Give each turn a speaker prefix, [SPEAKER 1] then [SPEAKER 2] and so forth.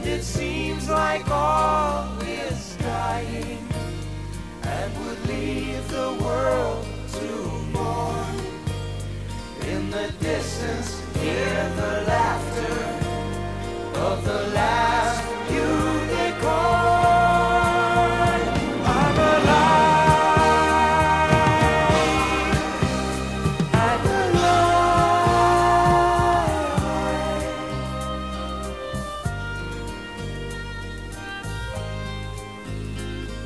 [SPEAKER 1] And it seems like all is dying and would leave the world